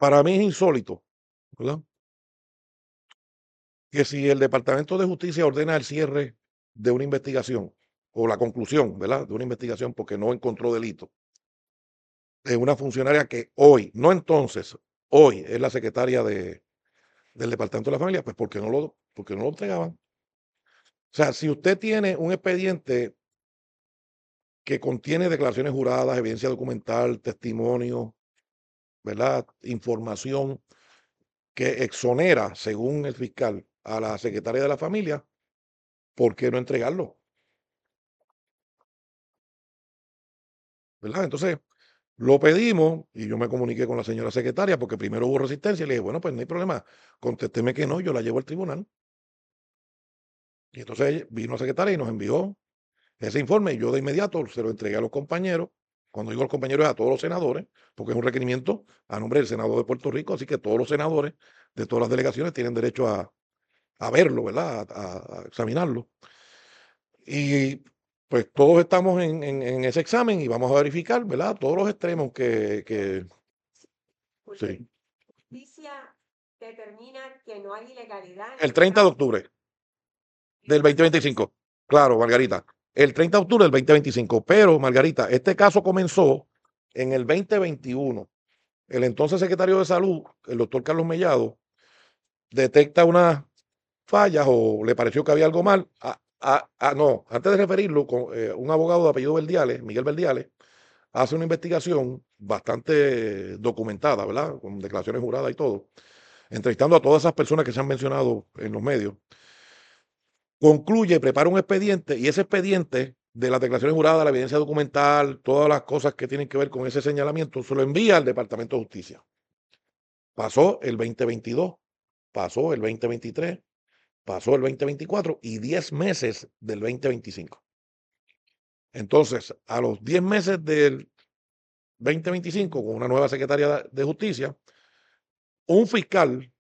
Para mí es insólito, ¿verdad? Que si el Departamento de Justicia ordena el cierre de una investigación o la conclusión, ¿verdad? De una investigación porque no encontró delito de una funcionaria que hoy, no entonces, hoy es la secretaria del Departamento de la Familia, pues porque no lo entregaban. O sea, si usted tiene un expediente que contiene declaraciones juradas, evidencia documental, testimonio, ¿verdad? Información que exonera, según el fiscal, a la secretaria de la familia, ¿por qué no entregarlo? ¿Verdad? Entonces, lo pedimos y yo me comuniqué con la señora secretaria porque primero hubo resistencia y le dije, bueno, pues no hay problema, contésteme que no, yo la llevo al tribunal. Y entonces vino la secretaria y nos envió ese informe y yo de inmediato se lo entregué a los compañeros. Cuando digo los compañeros, es a todos los senadores, porque es un requerimiento a nombre del Senado de Puerto Rico, así que todos los senadores de todas las delegaciones tienen derecho a verlo, ¿verdad? A examinarlo. Y pues todos estamos en ese examen y vamos a verificar, ¿verdad? Todos los extremos que sí. Justicia determina que no hay ilegalidad. El 30 de octubre del 2025. Claro, Margarita. El 30 de octubre del 2025. Pero, Margarita, este caso comenzó en el 2021. El entonces secretario de Salud, el doctor Carlos Mellado, detecta unas fallas o le pareció que había algo mal. No, antes de referirlo, un abogado de apellido Verdiales, Miguel Verdiales, hace una investigación bastante documentada, ¿verdad? Con declaraciones juradas y todo, entrevistando a todas esas personas que se han mencionado en los medios. Concluye, prepara un expediente y ese expediente de las declaraciones juradas, la evidencia documental, todas las cosas que tienen que ver con ese señalamiento, se lo envía al Departamento de Justicia. Pasó el 2022, pasó el 2023, pasó el 2024 y 10 meses del 2025. Entonces, a los 10 meses del 2025, con una nueva secretaria de Justicia, un fiscal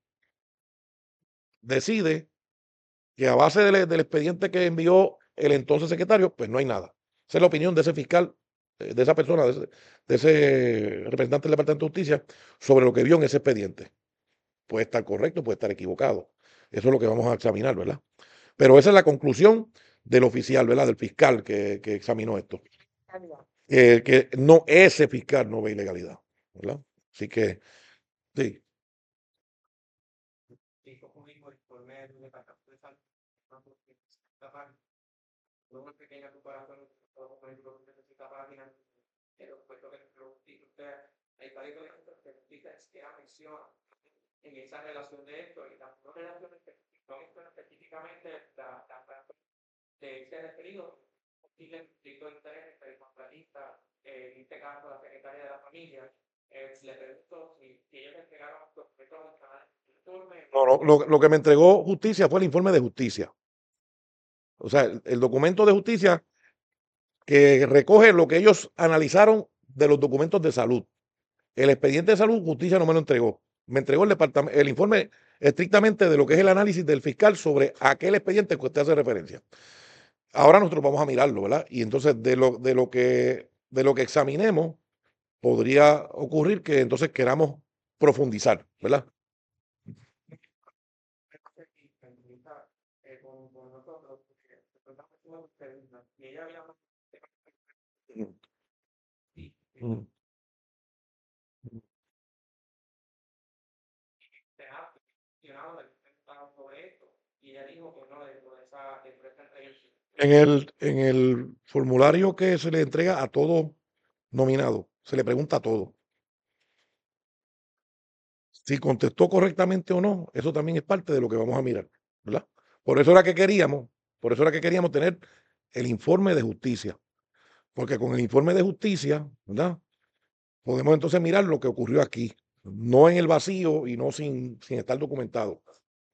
decide que a base del expediente que envió el entonces secretario, pues no hay nada. Esa es la opinión de ese fiscal, de esa persona, de ese representante del Departamento de Justicia, sobre lo que vio en ese expediente. Puede estar correcto, puede estar equivocado. Eso es lo que vamos a examinar, ¿verdad? Pero esa es la conclusión del oficial, ¿verdad? Del fiscal que examinó esto. Que no, ese fiscal no ve ilegalidad, ¿verdad? Así que, sí. Una pequeña comparación con los documentos que necesita páginas, pero puesto que usted, hay varios elementos que explica que menciona en esa relación de esto y las dos relaciones que son específicamente de ese referido, posible conflicto de interés entre el contratista, en este caso la secretaria de la familia. Le pregunto si ellos entregaron los documentos al informe. No, no, lo que me entregó justicia fue el informe de justicia. O sea, el documento de justicia que recoge lo que ellos analizaron de los documentos de salud. El expediente de salud, justicia no me lo entregó. Me entregó el informe estrictamente de lo que es el análisis del fiscal sobre aquel expediente que usted hace referencia. Ahora nosotros vamos a mirarlo, ¿verdad? Y entonces de lo que examinemos, podría ocurrir que entonces queramos profundizar, ¿verdad? Con nosotros, y ella había Mm. sobre esto y ella dijo que no dentro de esa entrevista. En el formulario que se le entrega a todo nominado, se le pregunta todo. Si contestó correctamente o no, eso también es parte de lo que vamos a mirar, ¿verdad? Por eso era que queríamos, por eso era que queríamos tener el informe de justicia, porque con el informe de justicia, ¿verdad? Podemos entonces mirar lo que ocurrió aquí, no en el vacío y no sin estar documentado.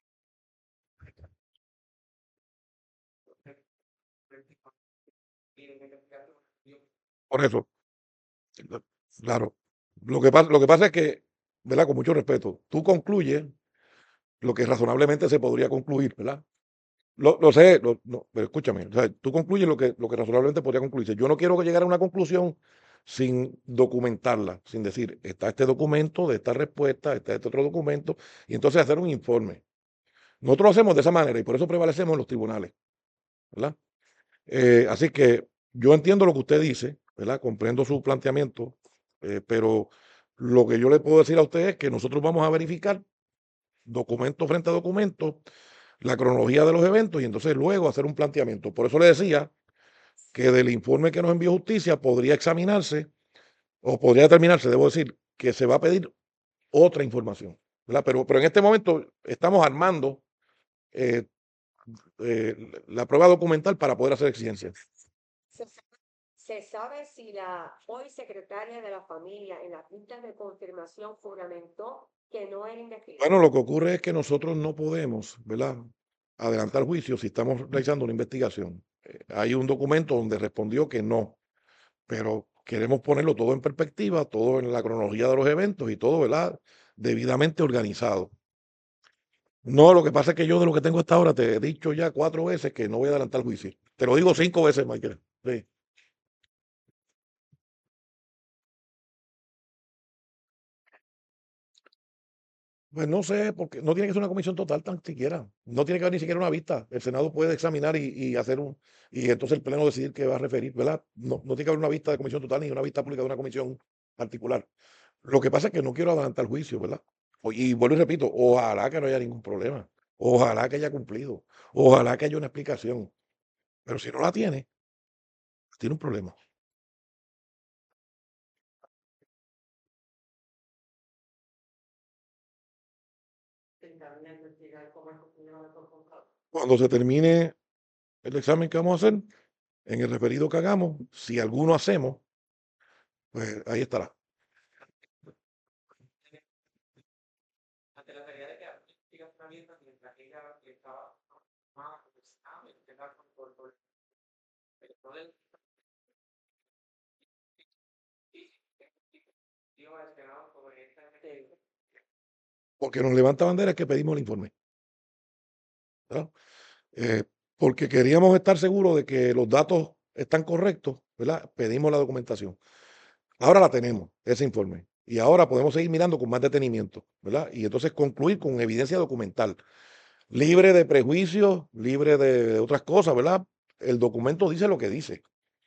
Por eso, claro. Lo que pasa es que, ¿verdad? Con mucho respeto, tú concluyes lo que razonablemente se podría concluir, ¿verdad? Lo sé, no, pero escúchame, o sea, tú concluyes lo que razonablemente podría concluirse. Yo no quiero llegar a una conclusión sin documentarla, sin decir, está este documento de esta respuesta, está este otro documento, y entonces hacer un informe. Nosotros lo hacemos de esa manera y por eso prevalecemos en los tribunales, ¿verdad? Así que yo entiendo lo que usted dice, ¿verdad? Comprendo su planteamiento, pero lo que yo le puedo decir a usted es que nosotros vamos a verificar documento frente a documento, la cronología de los eventos y entonces luego hacer un planteamiento. Por eso le decía que del informe que nos envió Justicia podría examinarse o podría determinarse, debo decir, que se va a pedir otra información, ¿verdad? Pero en este momento estamos armando eh, la prueba documental para poder hacer exigencias. Se sabe si la hoy secretaria de la familia en las listas de confirmación juramentó que no era investigada. Bueno, lo que ocurre es que nosotros no podemos, ¿verdad?, adelantar juicio si estamos realizando una investigación. Hay un documento donde respondió que no, pero queremos ponerlo todo en perspectiva, todo en la cronología de los eventos y todo, ¿verdad?, debidamente organizado. No, lo que pasa es que yo de lo que tengo hasta ahora te he dicho ya 4 veces que no voy a adelantar juicio. Te lo digo 5 veces, Michael. Sí. Pues no sé, porque no tiene que ser una comisión total tan siquiera. No tiene que haber ni siquiera una vista. El Senado puede examinar y hacer y entonces el Pleno decidir qué va a referir, ¿verdad? No tiene que haber una vista de comisión total ni una vista pública de una comisión particular. Lo que pasa es que no quiero adelantar el juicio, ¿verdad? Y vuelvo y repito, ojalá que no haya ningún problema. Ojalá que haya cumplido. Ojalá que haya una explicación. Pero si no la tiene, tiene un problema. Cuando se termine el examen que vamos a hacer, en el referido que hagamos, si alguno hacemos, pues ahí estará. Ante la realidad de que la investigación abierta mientras ella estaba más sabe que era por el poder dio al Senado sobre esta investigación. Porque nos levanta bandera es que pedimos el informe, ¿verdad? Eh, porque queríamos estar seguros de que los datos están correctos, ¿verdad? Pedimos la documentación. Ahora la tenemos, ese informe. Y ahora podemos seguir mirando con más detenimiento, ¿verdad? Y entonces concluir con evidencia documental, libre de prejuicios, libre de otras cosas, ¿verdad? El documento dice lo que dice.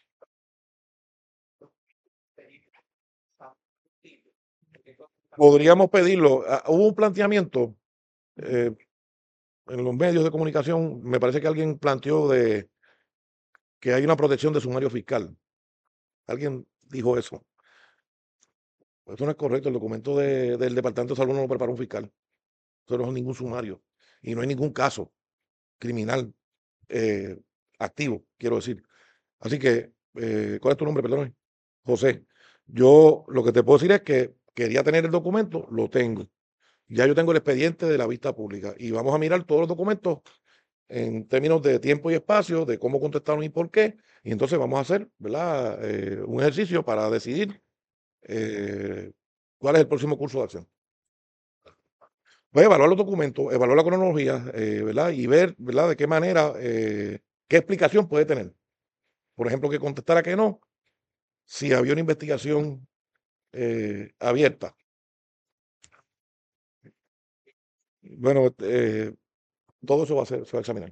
Podríamos pedirlo. Hubo un planteamiento en los medios de comunicación, me parece que alguien planteó de que hay una protección de sumario fiscal. Alguien dijo eso. Eso no es correcto. El documento del Departamento de Salud no lo prepara un fiscal. Eso no es ningún sumario. Y no hay ningún caso criminal eh, activo, quiero decir. Así que, ¿cuál es tu nombre? Perdón. José. Yo lo que te puedo decir es que quería tener el documento, lo tengo. Ya yo tengo el expediente de la vista pública y vamos a mirar todos los documentos en términos de tiempo y espacio, de cómo contestaron y por qué. Y entonces vamos a hacer, ¿verdad? Un ejercicio para decidir cuál es el próximo curso de acción. Voy a evaluar los documentos, evaluar la cronología, ¿verdad? Y ver, ¿verdad? De qué manera, qué explicación puede tener. Por ejemplo, que contestara que no, si había una investigación abierta. Bueno, todo eso se va a examinar.